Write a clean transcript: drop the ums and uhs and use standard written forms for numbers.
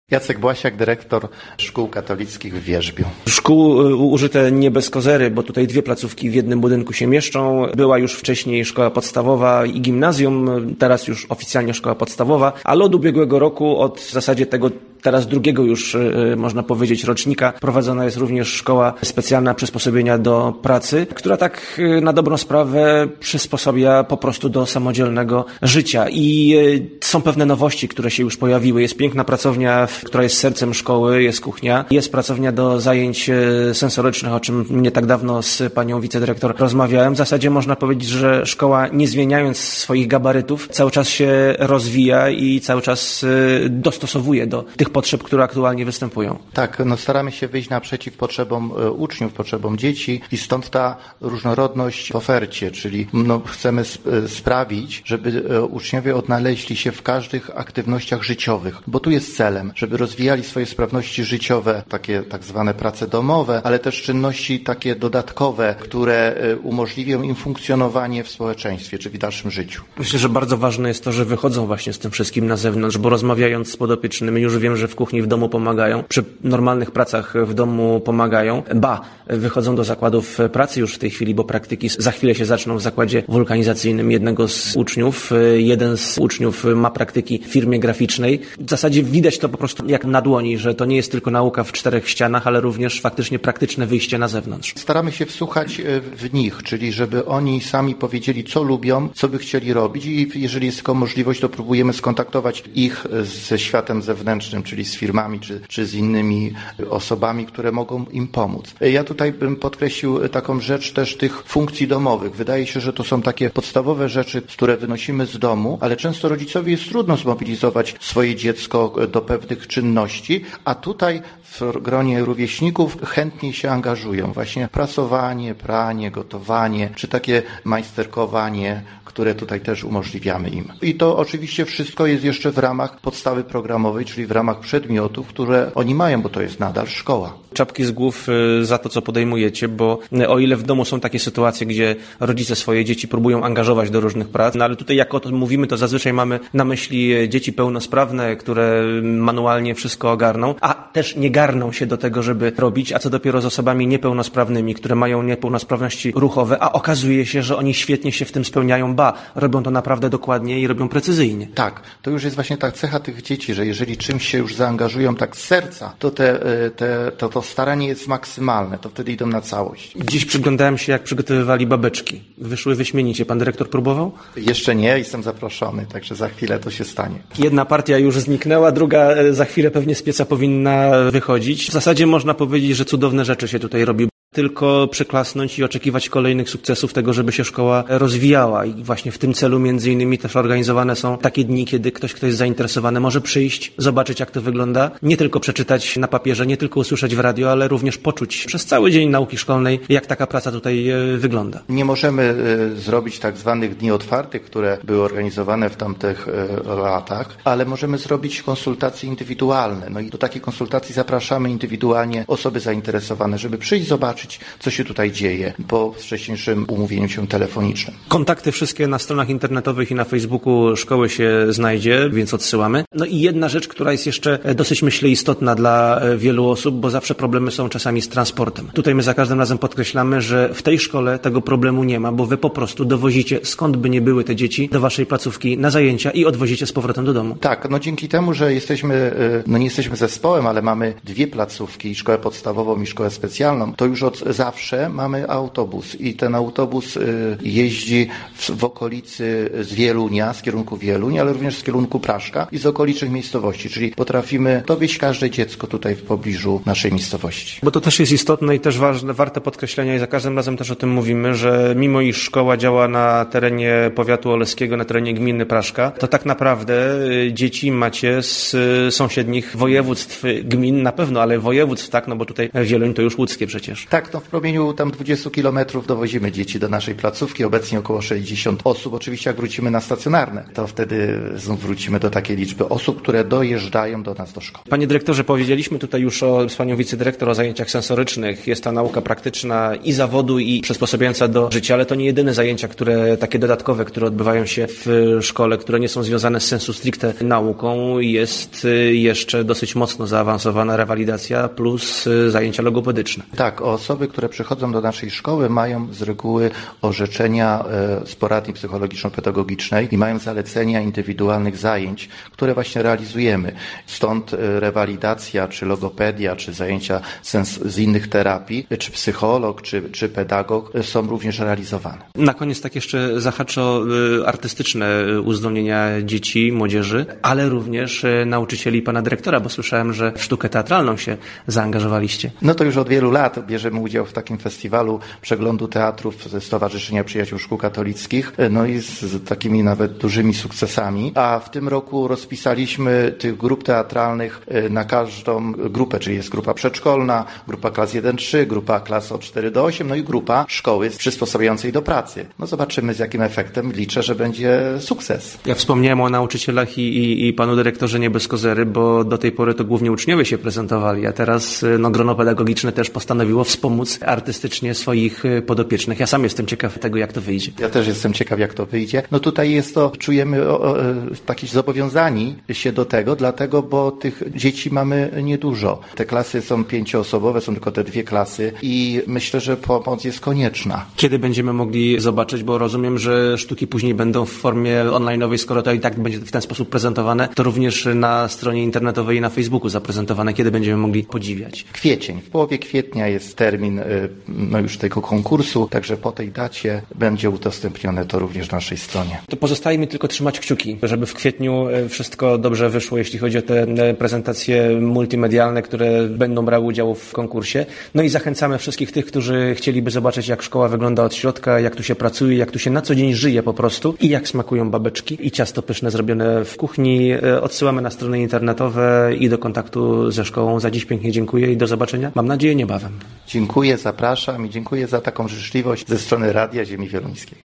Jacek Błasiak, dyrektor szkół katolickich w Wierzbiu. Szkół użyte nie bez kozery, bo tutaj dwie placówki w jednym budynku się mieszczą. Była już wcześniej szkoła podstawowa i gimnazjum, teraz już oficjalnie szkoła podstawowa, ale od ubiegłego roku, od w zasadzie tego teraz drugiego już, można powiedzieć, rocznika, prowadzona jest również szkoła specjalna przysposobienia do pracy, która tak na dobrą sprawę przysposabia po prostu do samodzielnego życia. I są pewne nowości, które się już pojawiły. Jest piękna pracownia, która jest sercem szkoły, jest kuchnia, jest pracownia do zajęć sensorycznych, o czym nie tak dawno z panią wicedyrektor rozmawiałem. W zasadzie można powiedzieć, że szkoła, nie zmieniając swoich gabarytów, cały czas się rozwija i cały czas dostosowuje do tych potrzeb, które aktualnie występują. Tak, staramy się wyjść naprzeciw potrzebom uczniów, potrzebom dzieci i stąd ta różnorodność w ofercie, czyli chcemy sprawić, żeby uczniowie odnaleźli się w każdych aktywnościach życiowych, bo tu jest celem, żeby rozwijali swoje sprawności życiowe, takie tak zwane prace domowe, ale też czynności takie dodatkowe, które umożliwią im funkcjonowanie w społeczeństwie, czy w dalszym życiu. Myślę, że bardzo ważne jest to, że wychodzą właśnie z tym wszystkim na zewnątrz, bo rozmawiając z podopiecznymi, już wiem, że w kuchni w domu pomagają, przy normalnych pracach w domu pomagają, wychodzą do zakładów pracy już w tej chwili, bo praktyki za chwilę się zaczną w zakładzie wulkanizacyjnym jednego z uczniów. Jeden z uczniów ma praktyki w firmie graficznej. W zasadzie widać to po prostu jak na dłoni, że to nie jest tylko nauka w czterech ścianach, ale również faktycznie praktyczne wyjście na zewnątrz. Staramy się wsłuchać w nich, czyli żeby oni sami powiedzieli, co lubią, co by chcieli robić i jeżeli jest tylko możliwość, to próbujemy skontaktować ich ze światem zewnętrznym, czyli z firmami, czy z innymi osobami, które mogą im pomóc. Ja tutaj bym podkreślił taką rzecz też tych funkcji domowych. Wydaje się, że to są takie podstawowe rzeczy, które wynosimy z domu, ale często rodzicowi jest trudno zmobilizować swoje dziecko do pewnych czynności, a tutaj w gronie rówieśników chętniej się angażują. Właśnie prasowanie, pranie, gotowanie, czy takie majsterkowanie, które tutaj też umożliwiamy im. I to oczywiście wszystko jest jeszcze w ramach podstawy programowej, czyli w ramach przedmiotów, które oni mają, bo to jest nadal szkoła. Czapki z głów za to, co podejmujecie, bo o ile w domu są takie sytuacje, gdzie rodzice swoje dzieci próbują angażować do różnych prac, ale tutaj jak o tym mówimy, to zazwyczaj mamy na myśli dzieci pełnosprawne, które manualnie wszystko ogarną, a też nie garną się do tego, żeby robić, a co dopiero z osobami niepełnosprawnymi, które mają niepełnosprawności ruchowe, a okazuje się, że oni świetnie się w tym spełniają, robią to naprawdę dokładnie i robią precyzyjnie. Tak, to już jest właśnie ta cecha tych dzieci, że jeżeli czymś się już zaangażują tak z serca, to to staranie jest maksymalne, to wtedy idą na całość. Dziś przyglądałem się, jak przygotowywali babeczki. Wyszły wyśmienicie. Pan dyrektor próbował? Jeszcze nie, jestem zaproszony, także za chwilę to się stanie. Jedna partia już zniknęła, druga za chwilę pewnie z pieca powinna wychodzić. W zasadzie można powiedzieć, że cudowne rzeczy się tutaj robi. Tylko przyklasnąć i oczekiwać kolejnych sukcesów tego, żeby się szkoła rozwijała i właśnie w tym celu między innymi też organizowane są takie dni, kiedy ktoś, kto jest zainteresowany, może przyjść, zobaczyć jak to wygląda, nie tylko przeczytać na papierze, nie tylko usłyszeć w radio, ale również poczuć przez cały dzień nauki szkolnej, jak taka praca tutaj wygląda. Nie możemy zrobić tak zwanych dni otwartych, które były organizowane w tamtych latach, ale możemy zrobić konsultacje indywidualne. No i do takiej konsultacji zapraszamy indywidualnie osoby zainteresowane, żeby przyjść, zobaczyć, co się tutaj dzieje po wcześniejszym umówieniu się telefonicznym. Kontakty wszystkie na stronach internetowych i na Facebooku szkoły się znajdzie, więc odsyłamy. No i jedna rzecz, która jest jeszcze dosyć, myślę, istotna dla wielu osób, bo zawsze problemy są czasami z transportem. Tutaj my za każdym razem podkreślamy, że w tej szkole tego problemu nie ma, bo wy po prostu dowozicie, skąd by nie były te dzieci, do waszej placówki na zajęcia i odwozicie z powrotem do domu. Tak, dzięki temu, że jesteśmy, nie jesteśmy zespołem, ale mamy dwie placówki, szkołę podstawową i szkołę specjalną, to już od zawsze mamy autobus i ten autobus jeździ w okolicy z Wielunia, z kierunku Wieluń, ale również z kierunku Praszka i z okolicznych miejscowości, czyli potrafimy dowieźć każde dziecko tutaj w pobliżu naszej miejscowości. Bo to też jest istotne i też ważne, warte podkreślenia i za każdym razem też o tym mówimy, że mimo iż szkoła działa na terenie powiatu oleskiego, na terenie gminy Praszka, to tak naprawdę dzieci macie z sąsiednich województw, gmin na pewno, ale województw, tak, no bo tutaj Wieluń to już łódzkie przecież. Tak, no w promieniu tam 20 kilometrów dowozimy dzieci do naszej placówki, obecnie około 60 osób. Oczywiście jak wrócimy na stacjonarne, to wtedy znów wrócimy do takiej liczby osób, które dojeżdżają do nas do szkoły. Panie dyrektorze, powiedzieliśmy tutaj już z panią wicedyrektor o zajęciach sensorycznych. Jest to nauka praktyczna i zawodu, i przysposabiająca do życia, ale to nie jedyne zajęcia, takie dodatkowe, które odbywają się w szkole, które nie są związane z sensu stricte nauką. Jest jeszcze dosyć mocno zaawansowana rewalidacja plus zajęcia logopedyczne. Tak, osoby, które przychodzą do naszej szkoły, mają z reguły orzeczenia z poradni psychologiczno-pedagogicznej i mają zalecenia indywidualnych zajęć, które właśnie realizujemy. Stąd rewalidacja, czy logopedia, czy zajęcia z innych terapii, czy psycholog, czy pedagog są również realizowane. Na koniec tak jeszcze zahaczę o artystyczne uzdolnienia dzieci, młodzieży, ale również nauczycieli pana dyrektora, bo słyszałem, że w sztukę teatralną się zaangażowaliście. No to już od wielu lat bierzemy udział w takim festiwalu przeglądu teatrów ze Stowarzyszenia Przyjaciół Szkół Katolickich, no i z takimi nawet dużymi sukcesami. A w tym roku rozpisaliśmy tych grup teatralnych na każdą grupę, czyli jest grupa przedszkolna, grupa klas 1-3, grupa klas od 4 do 8, no i grupa szkoły przysposabiającej do pracy. No zobaczymy, z jakim efektem. Liczę, że będzie sukces. Ja wspomniałem o nauczycielach i panu dyrektorze nie bez kozery, bo do tej pory to głównie uczniowie się prezentowali, a teraz grono pedagogiczne też postanowiło wspomóc artystycznie swoich podopiecznych. Ja sam jestem ciekaw tego, jak to wyjdzie. Ja też jestem ciekaw, jak to wyjdzie. No tutaj jest to, czujemy taki zobowiązani się do tego, dlatego, bo tych dzieci mamy niedużo. Te klasy są 5-osobowe, są tylko te 2 klasy i myślę, że pomoc jest konieczna. Kiedy będziemy mogli zobaczyć, bo rozumiem, że sztuki później będą w formie online'owej, skoro to i tak będzie w ten sposób prezentowane, to również na stronie internetowej i na Facebooku zaprezentowane. Kiedy będziemy mogli podziwiać? Kwiecień. W połowie kwietnia jest termin już tego konkursu, także po tej dacie będzie udostępnione to również na naszej stronie. To pozostaje mi tylko trzymać kciuki, żeby w kwietniu wszystko dobrze wyszło, jeśli chodzi o te prezentacje multimedialne, które będą brały udział w konkursie. No i zachęcamy wszystkich tych, którzy chcieliby zobaczyć, jak szkoła wygląda od środka, jak tu się pracuje, jak tu się na co dzień żyje po prostu i jak smakują babeczki i ciasto pyszne zrobione w kuchni. Odsyłamy na strony internetowe i do kontaktu ze szkołą. Za dziś pięknie dziękuję i do zobaczenia, mam nadzieję, niebawem. Dziękuję, zapraszam i dziękuję za taką życzliwość ze strony Radia Ziemi Wieluńskiej.